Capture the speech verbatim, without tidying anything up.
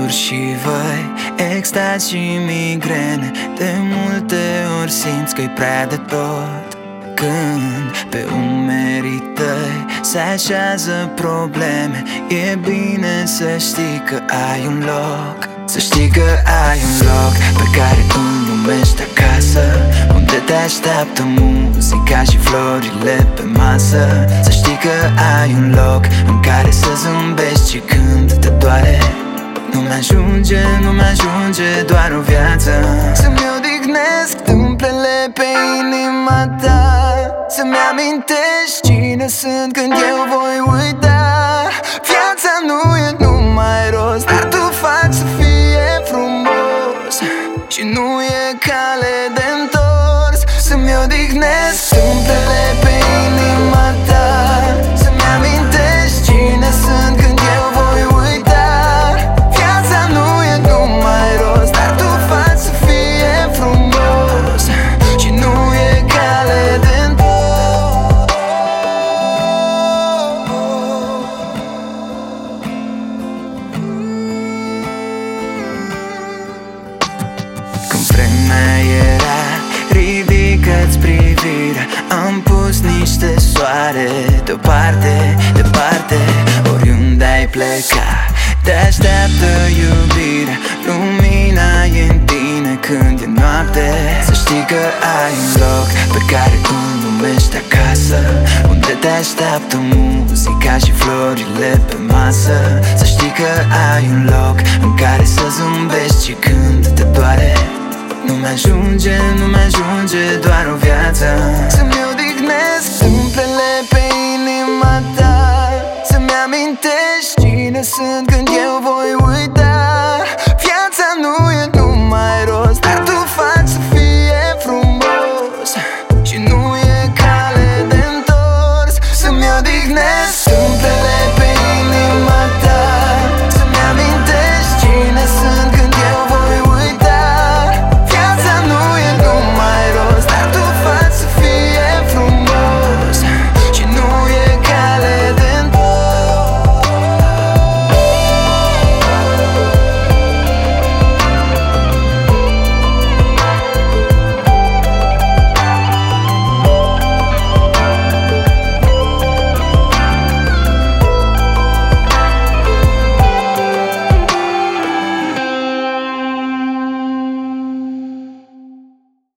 gânduri și văi, extaz și migrene. De multe ori simți că-i prea de tot, când pe umerii tăi se așează probleme. E bine să știi că ai un loc, să știi că ai un loc pe care îl numești acasă, unde te așteaptă muzica și florile pe masă. Să știi că ai un loc în care să zâmbești și când te doare. Nu-mi ajunge, nu-mi ajunge doar o viață să-mi odihnesc tâmplele pe inima ta, să-mi amintești cine sunt când eu voi uita. Viața nu e numai rost, dar tu faci să fie frumos și nu e cale de întors. Să-mi odihnesc tâmplele pe inima ta, să-mi amintești cine sunt când eu voi uita. Viața nu e numai rost, dar tu faci să fie frumos și nu e cale de întors. Când vremea era, ridică-ți privirea. Am pus niște soare deoparte, departe, oriunde ai pleca. Te așteaptă iubirea, lumina e în tine când e noapte. Să știi că ai un loc pe care îl numești acasă, unde te așteaptă muzica și florile pe masă. Să știi că ai un loc în care să zâmbești și când te doare. Nu-mi ajunge, nu-mi ajunge doar o viață să-mi odihnesc tâmplele pe inima ta, să-mi amintești cine sunt când eu voi